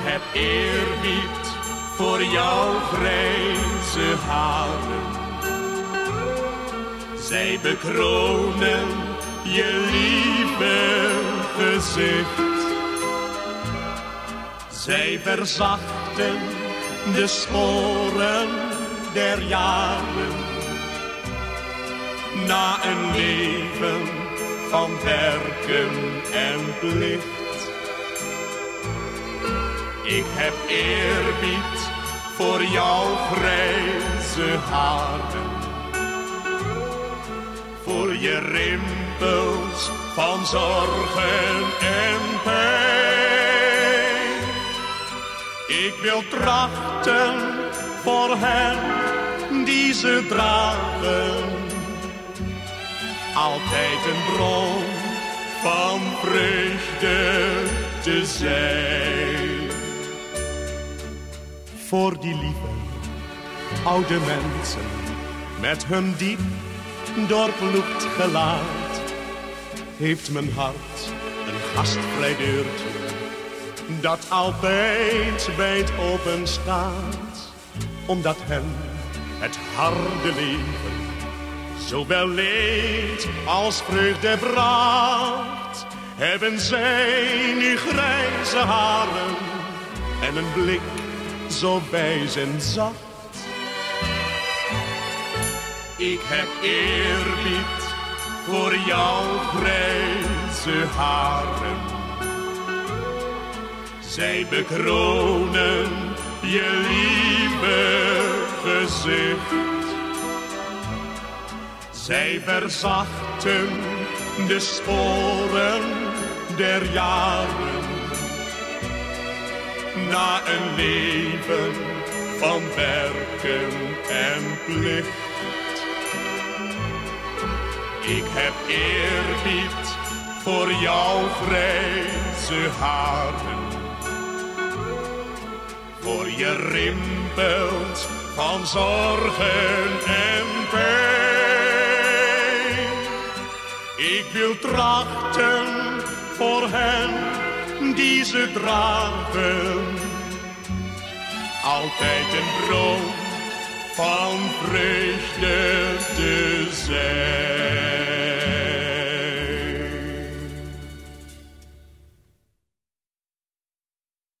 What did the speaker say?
heb eerbied voor jouw grijze haren. Zij bekronen je lieve gezicht. Zij verzachten de sporen der jaren. Na een leven van werken en plicht. Ik heb eerbied voor jouw grijze haren. Voor je rimpels van zorgen en pijn. Ik wil trachten voor hen die ze dragen. Altijd een bron van vreugde te zijn. Voor die lieve oude mensen met hun diep doorploegd gelaat, heeft mijn hart een gastvrij deurtje dat altijd wijd open staat. Omdat hen het harde leven zowel leed als vreugde bracht, hebben zij nu grijze haren en een blik zo wijs en zacht. Ik heb eerbied voor jouw grijze haren. Zij bekronen je lieve gezicht. Zij verzachten de sporen der jaren. Na een leven van werken en plicht. Ik heb eerbied voor jouw grijze haren. Voor je rimpels van zorgen en pijn. Ik wil trachten voor hen die ze dragen. Altijd een bron van vreugde te zijn.